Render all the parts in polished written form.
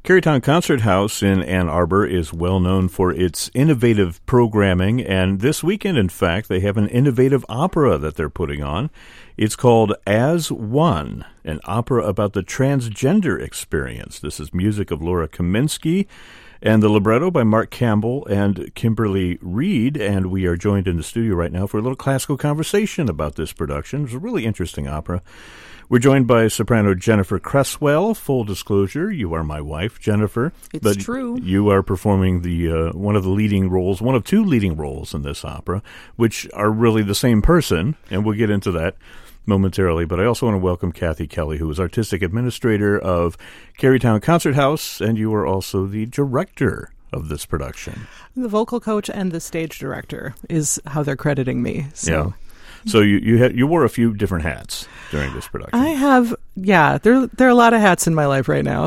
Carytown Concert House in Ann Arbor is well known for its innovative programming, and this weekend, in fact, they have an innovative opera that they're putting on. It's called As One, an opera about the transgender experience. This is music of Laura Kaminsky, and the libretto by Mark Campbell and Kimberly Reed, and we are joined in the studio right now for a little classical conversation about this production. It's a really interesting opera. We're joined by soprano Jennifer Cresswell. Full disclosure, you are my wife, Jennifer. It's true. You are performing the one of the leading roles, one of two leading roles in this opera, which are really the same person, and we'll get into that momentarily. But I also want to welcome Kathy Kelly, who is artistic administrator of Carytown Concert House, and you are also the director of this production. The vocal coach and the stage director is how they're crediting me. So. Yeah. So you wore a few different hats during this production. I have, yeah. There are a lot of hats in my life right now.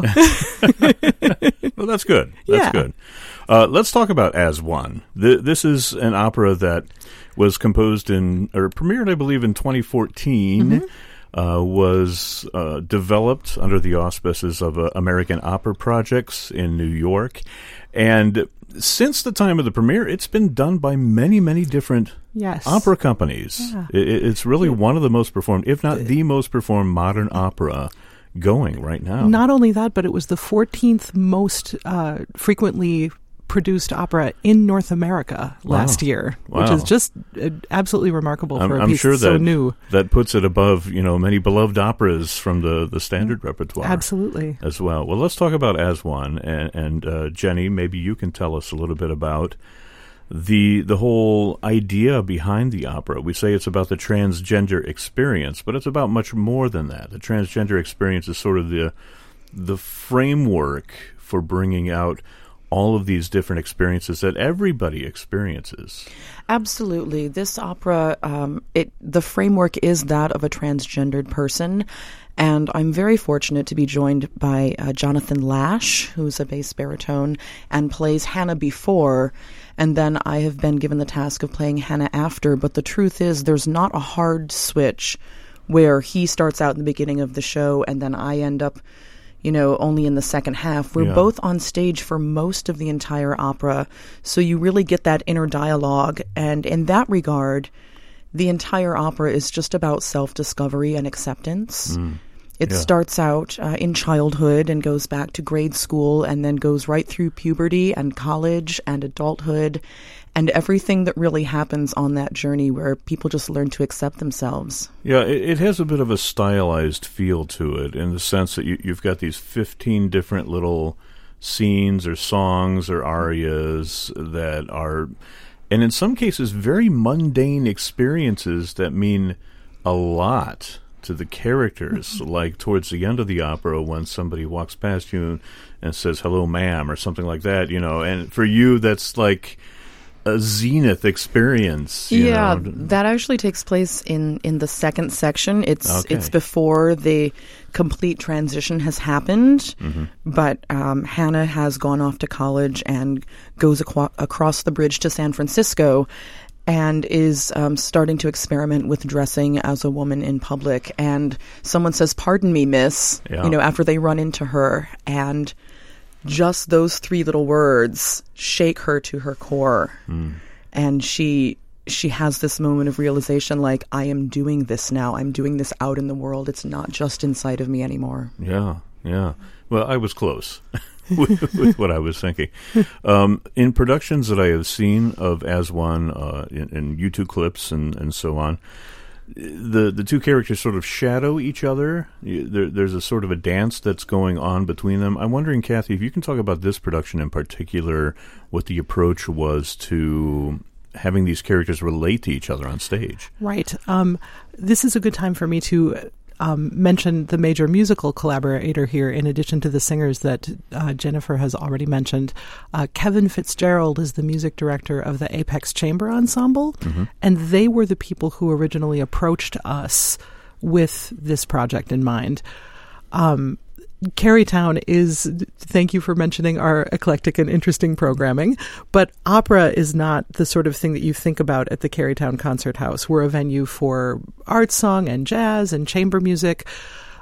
Well, that's good. That's good. Let's talk about As One. This is an opera that was composed premiered, I believe, in 2014. Was developed under the auspices of American Opera Projects in New York. And since the time of the premiere, it's been done by many, many different opera companies. Yeah. It's really one of the most performed, if not the most performed modern opera going right now. Not only that, but it was the 14th most frequently produced opera in North America last year, which is just absolutely remarkable for a piece so new. That puts it above, many beloved operas from the standard repertoire. Absolutely. As well. Well, let's talk about As One, and Jenny, maybe you can tell us a little bit about the whole idea behind the opera. We say it's about the transgender experience, but it's about much more than that. The transgender experience is sort of the framework for bringing out all of these different experiences that everybody experiences. Absolutely. This opera, the framework is that of a transgendered person. And I'm very fortunate to be joined by Jonathan Lash, who's a bass baritone and plays Hannah before. And then I have been given the task of playing Hannah after. But the truth is there's not a hard switch where he starts out in the beginning of the show and then I end up only in the second half. We're both on stage for most of the entire opera, so you really get that inner dialogue. And in that regard, the entire opera is just about self-discovery and acceptance. It starts out in childhood and goes back to grade school and then goes right through puberty and college and adulthood and everything that really happens on that journey where people just learn to accept themselves. Yeah, it has a bit of a stylized feel to it in the sense that you've got these 15 different little scenes or songs or arias that are, and in some cases, very mundane experiences that mean a lot to the characters, like towards the end of the opera when somebody walks past you and says, "Hello, ma'am," or something like that, and for you, that's like a zenith experience. That actually takes place in the second section. It's before the complete transition has happened, but Hannah has gone off to college and goes across the bridge to San Francisco and is starting to experiment with dressing as a woman in public. And someone says, "Pardon me, miss," after they run into her, and just those three little words shake her to her core. And she has this moment of realization, like, I am doing this now. I'm doing this out in the world. It's not just inside of me anymore. Yeah. Well, I was close with what I was thinking. In productions that I have seen of As One, in YouTube clips and so on, the two characters sort of shadow each other. There's a sort of a dance that's going on between them. I'm wondering, Kathy, if you can talk about this production in particular, what the approach was to having these characters relate to each other on stage. Right. This is a good time for me to mention the major musical collaborator here, in addition to the singers that Jennifer has already mentioned. Kevin Fitzgerald is the music director of the Apex Chamber Ensemble, and they were the people who originally approached us with this project in mind. Carytown is, thank you for mentioning our eclectic and interesting programming, but opera is not the sort of thing that you think about at the Carytown Concert House. We're a venue for art song and jazz and chamber music,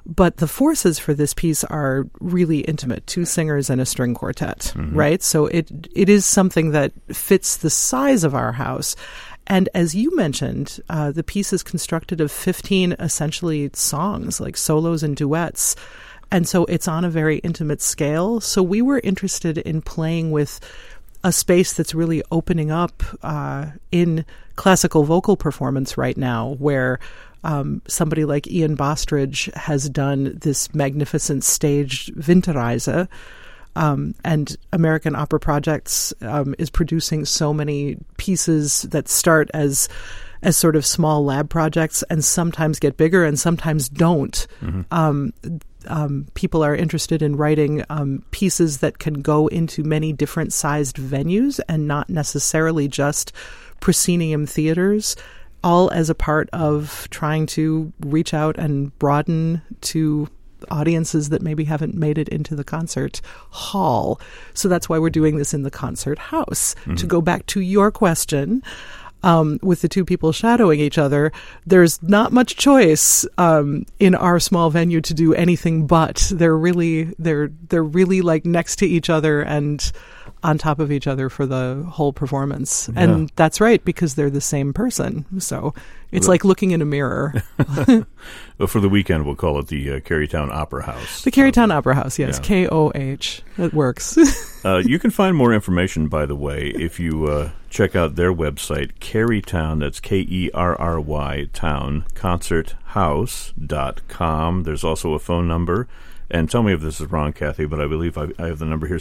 But the forces for this piece are really intimate, 2 singers and a string quartet, right? So it is something that fits the size of our house. And as you mentioned, the piece is constructed of 15 essentially songs, like solos and duets. And so it's on a very intimate scale. So we were interested in playing with a space that's really opening up in classical vocal performance right now, where somebody like Ian Bostridge has done this magnificent staged Winterreise, and American Opera Projects is producing so many pieces that start as sort of small lab projects and sometimes get bigger and sometimes don't. People are interested in writing pieces that can go into many different sized venues and not necessarily just proscenium theaters, all as a part of trying to reach out and broaden to audiences that maybe haven't made it into the concert hall. So that's why we're doing this in the concert house. To go back to your question, with the 2 people shadowing each other, there's not much choice in our small venue to do anything but. They're really like next to each other and on top of each other for the whole performance. Yeah. And that's right, because they're the same person. So it's like looking in a mirror. Well, for the weekend, we'll call it the Carytown Opera House. The Carytown Opera House, yes. Yeah. KOH. It works. You can find more information, by the way, if you check out their website, Carytown, that's Kerry Town, concerthouse.com. There's also a phone number. And tell me if this is wrong, Kathy, but I believe I have the number here,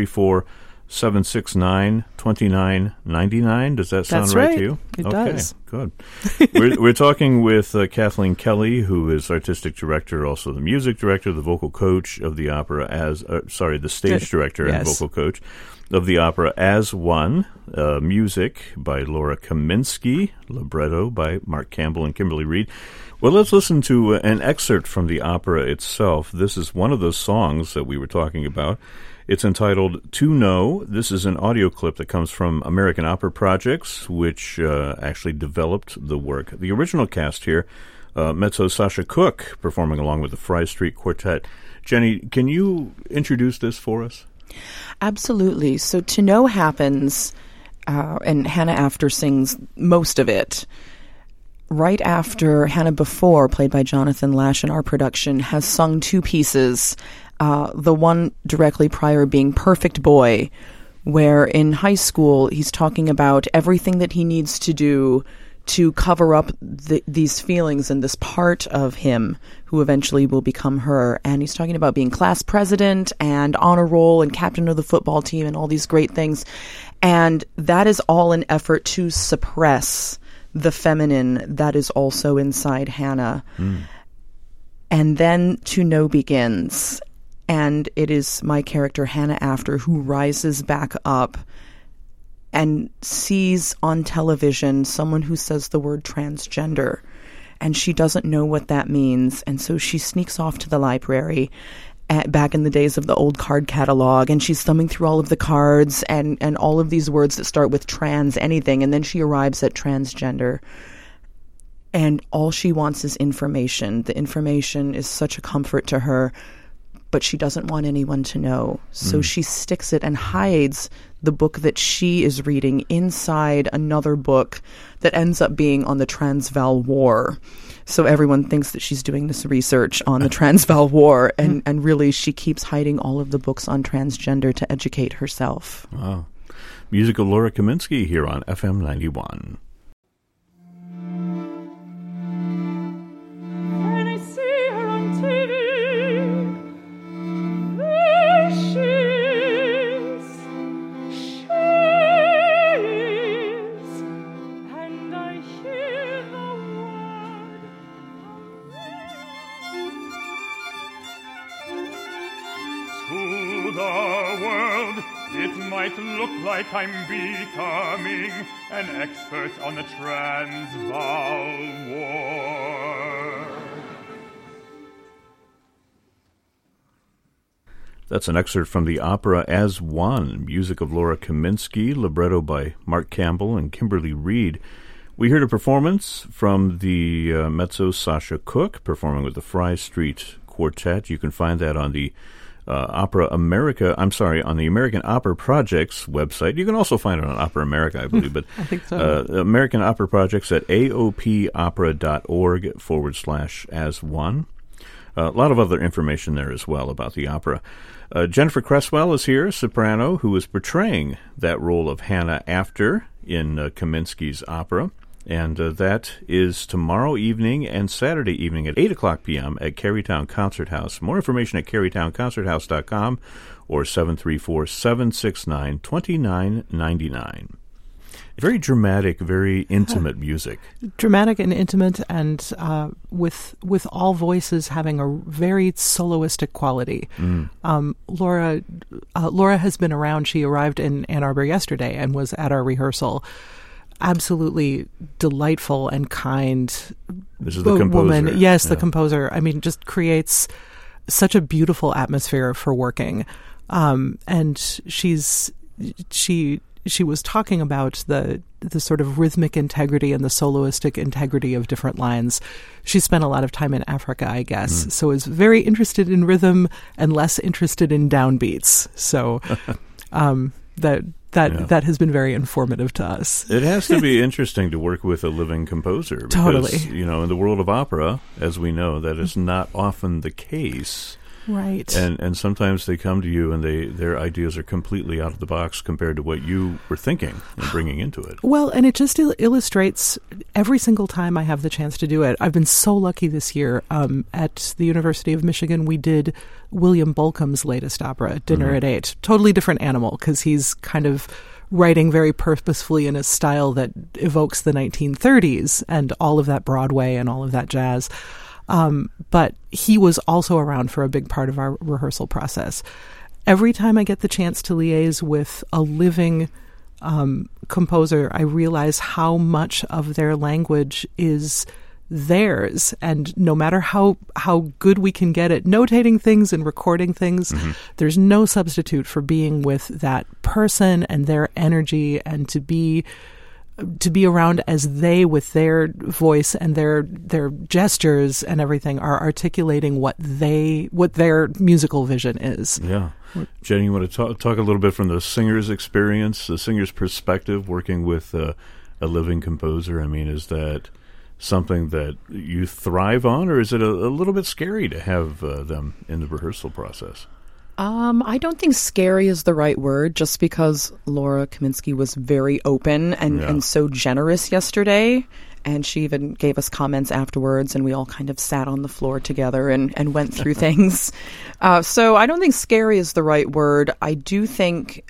734-769-2999. Does that sound right to you? It does. Good. We're talking with Kathleen Kelly, who is artistic director, also the music director, the vocal coach of the opera, the stage director and vocal coach of the opera As One. Music by Laura Kaminsky, libretto by Mark Campbell and Kimberly Reed. Well, let's listen to an excerpt from the opera itself. This is one of those songs that we were talking about. It's entitled To Know. This is an audio clip that comes from American Opera Projects, which actually developed the work. The original cast here, mezzo Sasha Cook, performing along with the Fry Street Quartet. Jenny, can you introduce this for us? Absolutely. So To Know happens, and Hannah After sings most of it. Right after Hannah Before, played by Jonathan Lash in our production, has sung 2 pieces, the one directly prior being Perfect Boy, where in high school he's talking about everything that he needs to do to cover up these feelings and this part of him who eventually will become her. And he's talking about being class president and honor roll and captain of the football team and all these great things. And that is all an effort to suppress the feminine that is also inside Hannah. And then To Know begins. And it is my character, Hannah After, who rises back up and sees on television someone who says the word transgender. And she doesn't know what that means. And so she sneaks off to the library back in the days of the old card catalog, and she's thumbing through all of the cards and all of these words that start with trans anything, and then she arrives at transgender. And all she wants is information. The information is such a comfort to her, but she doesn't want anyone to know. So she sticks it and hides the book that she is reading inside another book that ends up being on the Transvaal War. So everyone thinks that she's doing this research on the Transvaal War, and really she keeps hiding all of the books on transgender to educate herself. Wow. Music of Laura Kaminsky here on FM 91. When I see her on TV, there she is, and I hear the word. To the world, it might look like I'm becoming an expert on the Transvaal War. That's an excerpt from the opera As One, music of Laura Kaminsky, libretto by Mark Campbell and Kimberly Reed. We heard a performance from the mezzo Sasha Cook, performing with the Fry Street Quartet. You can find that on the on the American Opera Project's website. You can also find it on Opera America, I believe, but I think so. American Opera Projects at aopopera.org/as1. A lot of other information there as well about the opera. Jennifer Cresswell is here, soprano, who is portraying that role of Hannah After in Kaminsky's opera. And that is tomorrow evening and Saturday evening at 8 o'clock p.m. at Carytown Concert House. More information at carytownconcerthouse.com or 734-769-2999. Very dramatic, very intimate music. Dramatic and intimate, and with all voices having a very soloistic quality. Laura has been around. She arrived in Ann Arbor yesterday and was at our rehearsal. Absolutely delightful and kind. This is the composer. Woman. Yes, the composer. I mean, just creates such a beautiful atmosphere for working. And she was talking about the sort of rhythmic integrity and the soloistic integrity of different lines. She spent a lot of time in Africa, I guess, so is very interested in rhythm and less interested in downbeats. So that has been very informative to us. It has to be interesting to work with a living composer. Because, totally. In the world of opera, as we know, that is not often the case. Right. And sometimes they come to you and their ideas are completely out of the box compared to what you were thinking and bringing into it. Well, and it just illustrates every single time I have the chance to do it. I've been so lucky this year. At the University of Michigan, we did William Bolcom's latest opera, Dinner at 8. Totally different animal because he's kind of writing very purposefully in a style that evokes the 1930s and all of that Broadway and all of that jazz. But he was also around for a big part of our rehearsal process. Every time I get the chance to liaise with a living composer, I realize how much of their language is theirs. And no matter how good we can get at notating things and recording things, there's no substitute for being with that person and their energy, and to be around as they, with their voice and their gestures and everything, are articulating what their musical vision is. Yeah. Jenny, you want to talk a little bit from the singer's experience, the singer's perspective, working with a living composer? I mean, is that something that you thrive on, or is it a little bit scary to have them in the rehearsal process? I don't think scary is the right word, just because Laura Kaminsky was very open and so generous yesterday. And she even gave us comments afterwards, and we all kind of sat on the floor together and went through things. So I don't think scary is the right word. I do think,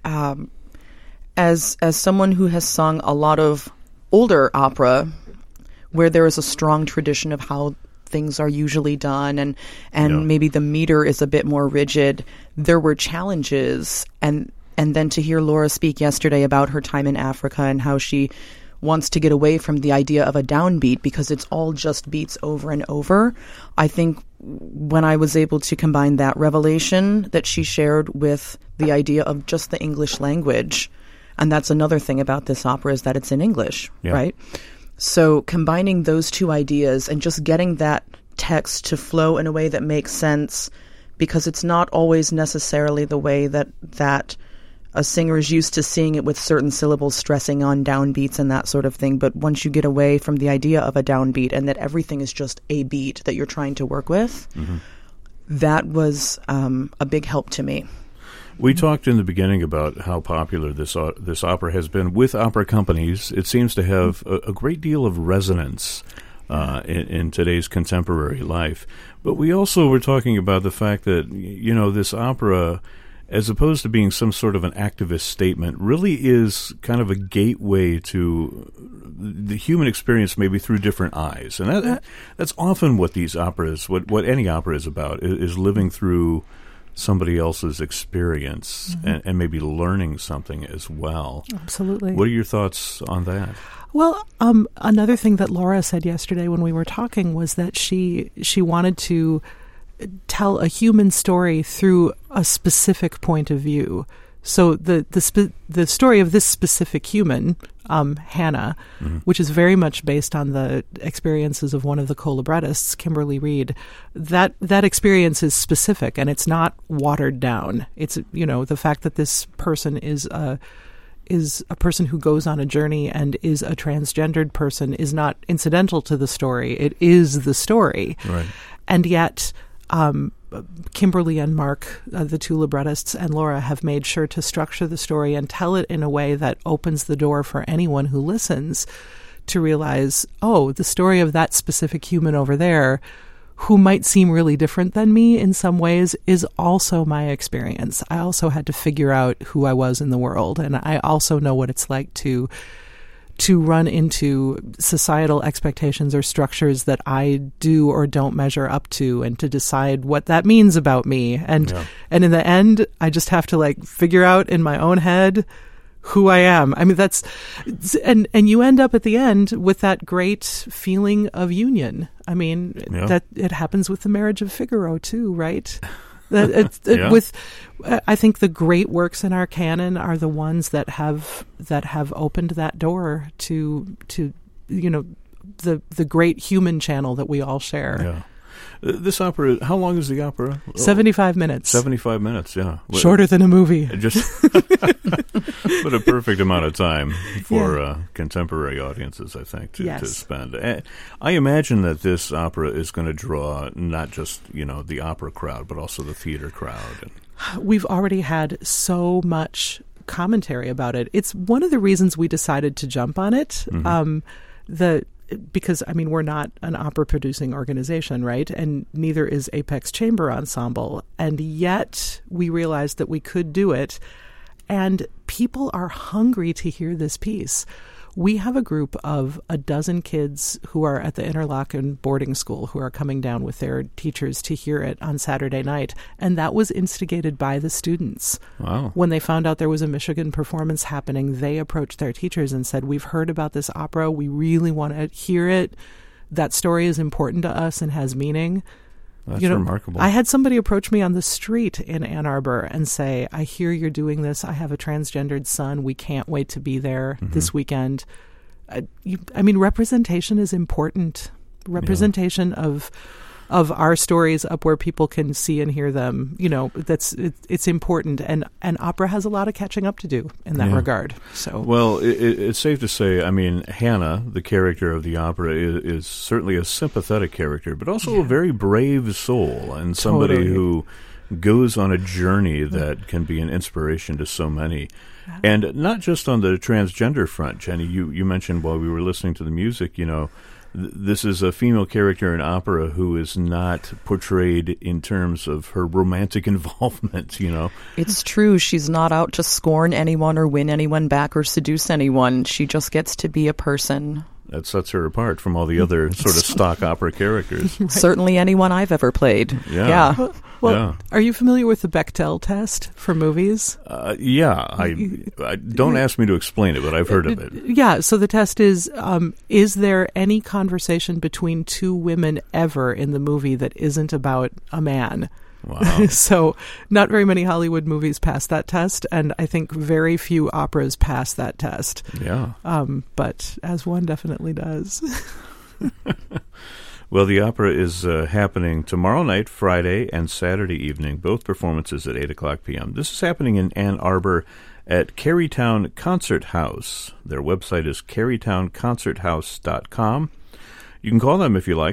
as someone who has sung a lot of older opera, where there is a strong tradition of how things are usually done, and maybe the meter is a bit more rigid, there were challenges. And then to hear Laura speak yesterday about her time in Africa and how she wants to get away from the idea of a downbeat because it's all just beats over and over. I think when I was able to combine that revelation that she shared with the idea of just the English language, and that's another thing about this opera, is that it's in English, right? So combining those two ideas and just getting that text to flow in a way that makes sense, because it's not always necessarily the way that a singer is used to seeing it, with certain syllables stressing on downbeats and that sort of thing. But once you get away from the idea of a downbeat and that everything is just a beat that you're trying to work with, that was a big help to me. We talked in the beginning about how popular this opera has been with opera companies. It seems to have a great deal of resonance in today's contemporary life. But we also were talking about the fact that, this opera, as opposed to being some sort of an activist statement, really is kind of a gateway to the human experience, maybe through different eyes. And that's often what these operas, what any opera is about, is living through somebody else's experience and maybe learning something as well. Absolutely. What are your thoughts on that? Well, another thing that Laura said yesterday when we were talking was that she wanted to tell a human story through a specific point of view. So the story of this specific human, Hannah, which is very much based on the experiences of one of the co-librettists, Kimberly Reed. That experience is specific, and it's not watered down. It's, the fact that this person is a person who goes on a journey and is a transgendered person is not incidental to the story. It is the story. Right. And yet, Kimberly and Mark, the two librettists, and Laura have made sure to structure the story and tell it in a way that opens the door for anyone who listens to realize, oh, the story of that specific human over there, who might seem really different than me in some ways, is also my experience. I also had to figure out who I was in the world, and I also know what it's like to run into societal expectations or structures that I do or don't measure up to, and to decide what that means about me. And in the end, I just have to figure out in my own head who I am. I mean, and you end up at the end with that great feeling of union. I mean, that it happens with the Marriage of Figaro too, right? I think the great works in our canon are the ones that have opened that door to the great human channel that we all share. Yeah. This opera, how long is the opera? 75 minutes. 75 minutes, yeah. Shorter than a movie. Just but a perfect amount of time for contemporary audiences, I think, to spend. I imagine that this opera is going to draw not just, the opera crowd, but also the theater crowd. We've already had so much commentary about it. It's one of the reasons we decided to jump on it. Because, we're not an opera-producing organization, right? And neither is Apex Chamber Ensemble. And yet we realized that we could do it. And people are hungry to hear this piece. We have a group of 12 kids who are at the Interlaken boarding school who are coming down with their teachers to hear it on Saturday night. And that was instigated by the students. Wow. When they found out there was a Michigan performance happening, they approached their teachers and said, we've heard about this opera. We really want to hear it. That story is important to us and has meaning. That's remarkable. I had somebody approach me on the street in Ann Arbor and say, I hear you're doing this. I have a transgendered son. We can't wait to be there this weekend. Representation is important. Representation of our stories up where people can see and hear them. It's important. And opera has a lot of catching up to do in that regard. So, well, it's safe to say, Hannah, the character of the opera, is certainly a sympathetic character, but also a very brave soul, and somebody who goes on a journey that can be an inspiration to so many. And not just on the transgender front, Jenny. You mentioned while we were listening to the music, this is a female character in opera who is not portrayed in terms of her romantic involvement, It's true. She's not out to scorn anyone or win anyone back or seduce anyone. She just gets to be a person. That sets her apart from all the other sort of stock opera characters. Right. Certainly anyone I've ever played. Yeah. Well, are you familiar with the Bechdel test for movies? I don't ask me to explain it, but I've heard of it. Yeah, so the test is there any conversation between two women ever in the movie that isn't about a man? Wow. So not very many Hollywood movies pass that test, and I think very few operas pass that test. Yeah. But As One definitely does. Well, the opera is happening tomorrow night, Friday, and Saturday evening, both performances at 8 o'clock p.m. This is happening in Ann Arbor at Carytown Concert House. Their website is carytownconcerthouse.com. You can call them if you like,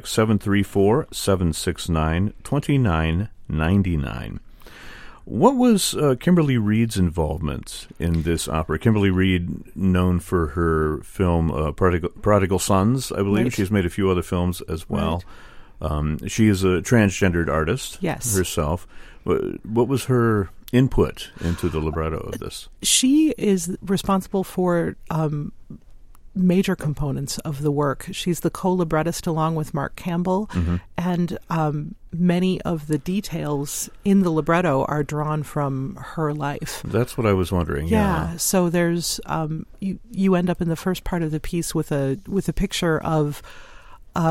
734-769-2999. What was Kimberly Reed's involvement in this opera? Kimberly Reed, known for her film Prodigal Sons, I believe. Right. She's made a few other films as well. Right. She is a transgendered artist herself. What was her input into the libretto of this? She is responsible for major components of the work. She's the co-librettist along with Mark Campbell, and many of the details in the libretto are drawn from her life. That's what I was wondering. Yeah. So there's you end up in the first part of the piece with a picture of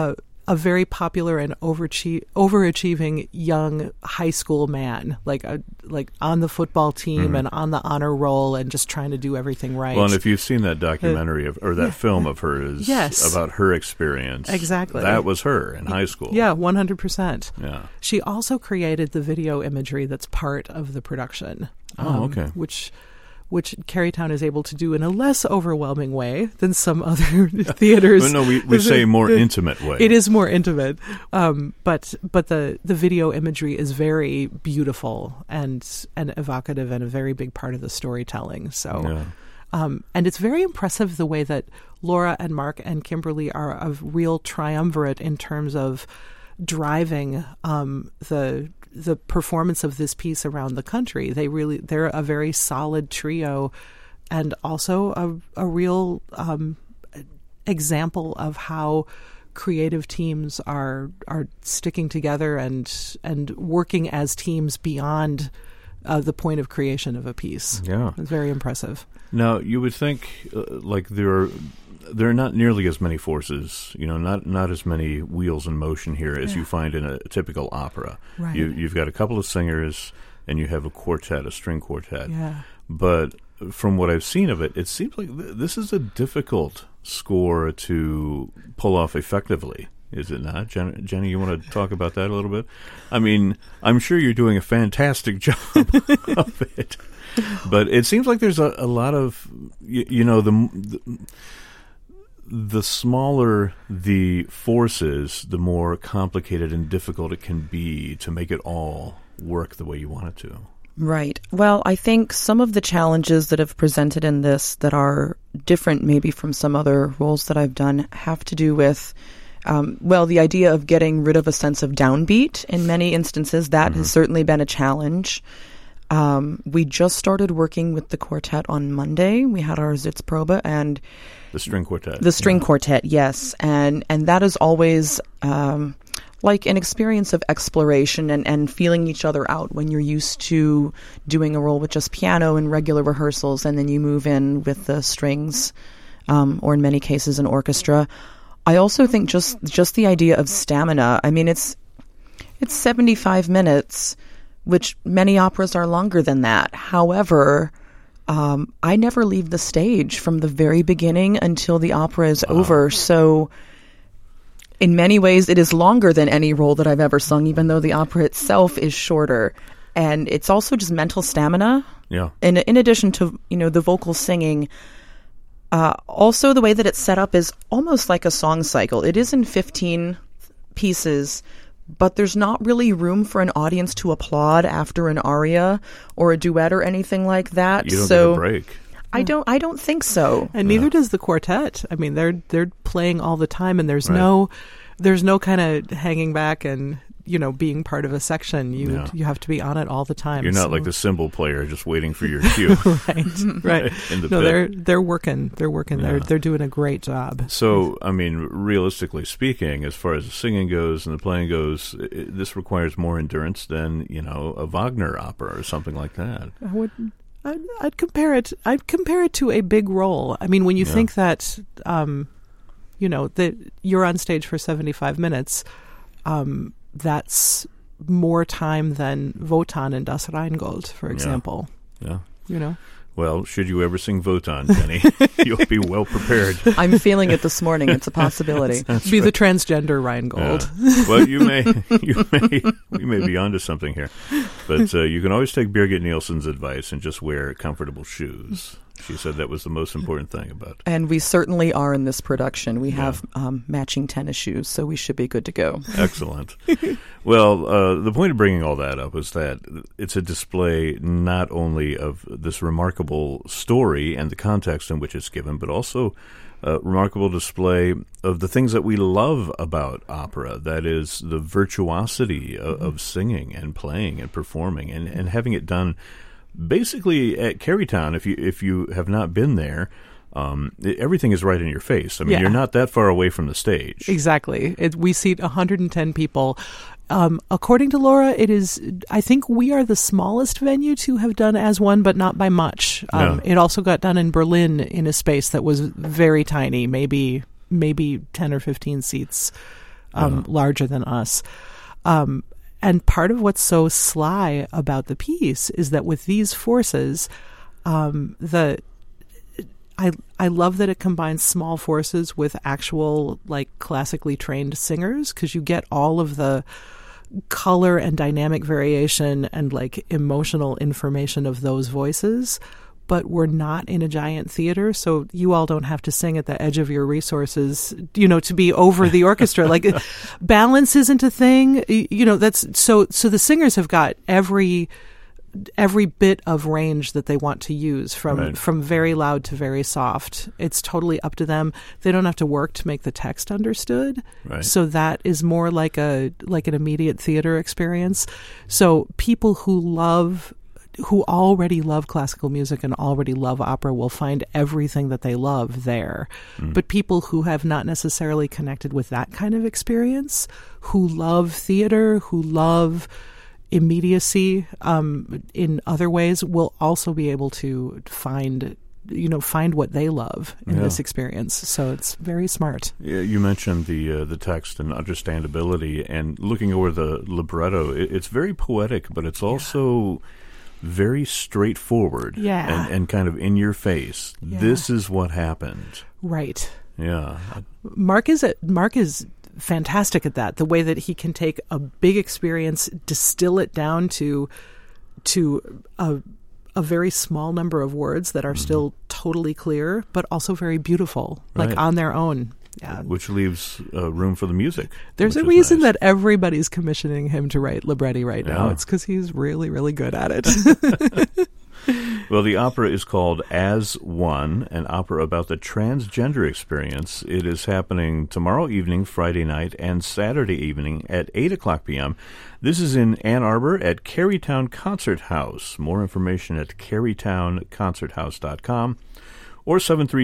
a very popular and overachieving young high school man, like on the football team and on the honor roll and just trying to do everything right. Well, and if you've seen that documentary or that film of hers about her experience, exactly, that was her in high school. Yeah, 100%. Yeah. She also created the video imagery that's part of the production. Okay. Which Carytown is able to do in a less overwhelming way than some other theaters. Well, no, we say more intimate way. It is more intimate, but the video imagery is very beautiful and evocative and a very big part of the storytelling. So, and it's very impressive the way that Laura and Mark and Kimberly are a real triumvirate in terms of driving the performance of this piece around the country. They're a very solid trio, and also a real example of how creative teams are sticking together and working as teams beyond the point of creation of a piece. Yeah, it's very impressive. Now, you would think like there are not nearly as many forces, not as many wheels in motion here as you find in a typical opera. Right. You've got a couple of singers, and you have a quartet, a string quartet. Yeah. But from what I've seen of it, it seems like this is a difficult score to pull off effectively. Is it not? Jenny, you want to talk about that a little bit? I mean, I'm sure you're doing a fantastic job of it. But it seems like there's a lot of, the smaller the forces, the more complicated and difficult it can be to make it all work the way you want it to. Right. Well, I think some of the challenges that have presented in this that are different maybe from some other roles that I've done have to do with, the idea of getting rid of a sense of downbeat in many instances. That has certainly been a challenge. We just started working with the quartet on Monday. We had our Sitzprobe and the string quartet. The string quartet, yes, and that is always like an experience of exploration and feeling each other out when you're used to doing a role with just piano and regular rehearsals, and then you move in with the strings, or in many cases an orchestra. I also think just the idea of stamina. I mean, it's 75 minutes. Which many operas are longer than that. However, I never leave the stage from the very beginning until the opera is over. So in many ways, it is longer than any role that I've ever sung, even though the opera itself is shorter. And it's also just mental stamina. Yeah. In addition to, the vocal singing, also the way that it's set up is almost like a song cycle. It is in 15 pieces, but there's not really room for an audience to applaud after an aria or a duet or anything like that. You don't get a break. I don't think so. And neither does the quartet. I mean, they're playing all the time, and there's no kind of hanging back and being part of a section. You have to be on it all the time. You're not like the cymbal player just waiting for your cue. right. They're working. Yeah. They're doing a great job. So, I mean, realistically speaking, as far as the singing goes and the playing goes, this requires more endurance than a Wagner opera or something like that. I'd compare it. I'd compare it to a big role. I mean, when you think that, that you're on stage for 75 minutes. That's more time than Wotan in Das Rheingold, for example. Yeah. Well, should you ever sing Wotan, Jenny, you'll be well prepared. I'm feeling it this morning. It's a possibility. Be the transgender Rheingold. Well, we may be onto something here. But you can always take Birgit Nielsen's advice and just wear comfortable shoes. She said that was the most important thing about it. And we certainly are in this production. We have matching tennis shoes, so we should be good to go. Excellent. Well, the point of bringing all that up is that it's a display not only of this remarkable story and the context in which it's given, but also a remarkable display of the things that we love about opera, that is the virtuosity of singing and playing and performing and having it done basically at Carytown. If you have not been there, everything is right in your face. I mean, you're not that far away from the stage. Exactly. We seat 110 people. According to Laura, it is. I think we are the smallest venue to have done as one, but not by much. It also got done in Berlin in a space that was very tiny, maybe 10 or 15 seats. larger than us. And part of what's so sly about the piece is that with these forces, I love that it combines small forces with actual, like, classically trained singers, because you get all of the color and dynamic variation and, like, emotional information of those voices. But we're not in a giant theater, so you all don't have to sing at the edge of your resources, to be over the orchestra. Like, balance isn't a thing, that's so the singers have got every bit of range that they want to use, from very loud to very soft. It's totally up to them. They don't have to work to make the text understood. Right. So that is more like an immediate theater experience. So people who already love classical music and already love opera will find everything that they love there. But people who have not necessarily connected with that kind of experience, who love theater, who love immediacy in other ways, will also be able to find what they love in this experience. So it's very smart. Yeah, you mentioned the text and understandability, and looking over the libretto, it's very poetic, but it's also very straightforward and kind of in your face. Yeah. This is what happened. Right. Yeah. Mark is fantastic at that. The way that he can take a big experience, distill it down to a very small number of words that are still totally clear, but also very beautiful, like on their own. Yeah. Which leaves room for the music. There's a reason that everybody's commissioning him to write libretti right now. It's because he's really, really good at it. Well, the opera is called As One, an opera about the transgender experience. It is happening tomorrow evening, Friday night, and Saturday evening at 8 o'clock p.m. This is in Ann Arbor at Carytown Concert House. More information at carytownconcerthouse.com. or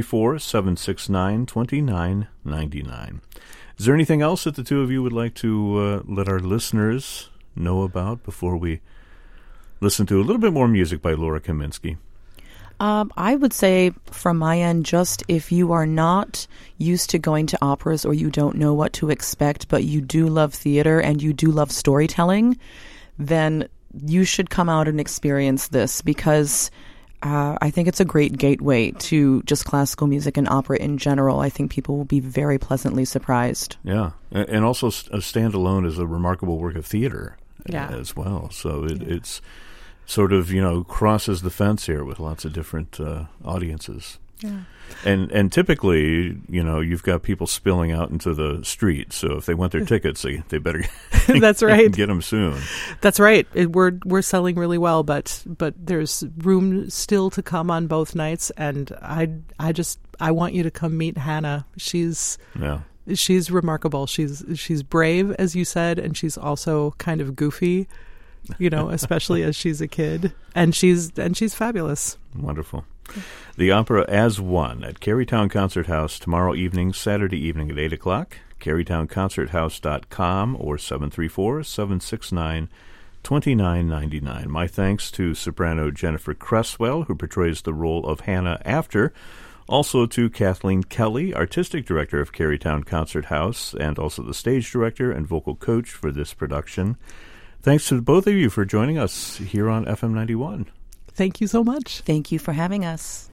734-769-2999. Is there anything else that the two of you would like to let our listeners know about before we listen to a little bit more music by Laura Kaminsky? I would say from my end, just if you are not used to going to operas or you don't know what to expect, but you do love theater and you do love storytelling, then you should come out and experience this, because I think it's a great gateway to just classical music and opera in general. I think people will be very pleasantly surprised. Yeah, and also Stand Alone is a remarkable work of theater as well. So it's sort of, crosses the fence here with lots of different audiences. Yeah. And typically, you've got people spilling out into the street. So if they want their tickets, they better That's right. get them soon. That's right. We're selling really well, but there's room still to come on both nights. And I want you to come meet Hannah. She's remarkable. She's brave, as you said, and she's also kind of goofy, especially as she's a kid. And she's fabulous. Wonderful. The opera As One at Carytown Concert House tomorrow evening, Saturday evening at 8 o'clock, carytownconcerthouse.com or 734-769-2999. My thanks to soprano Jennifer Cresswell, who portrays the role of Hannah After. Also to Kathleen Kelly, artistic director of Carytown Concert House, and also the stage director and vocal coach for this production. Thanks to both of you for joining us here on FM 91. Thank you so much. Thank you for having us.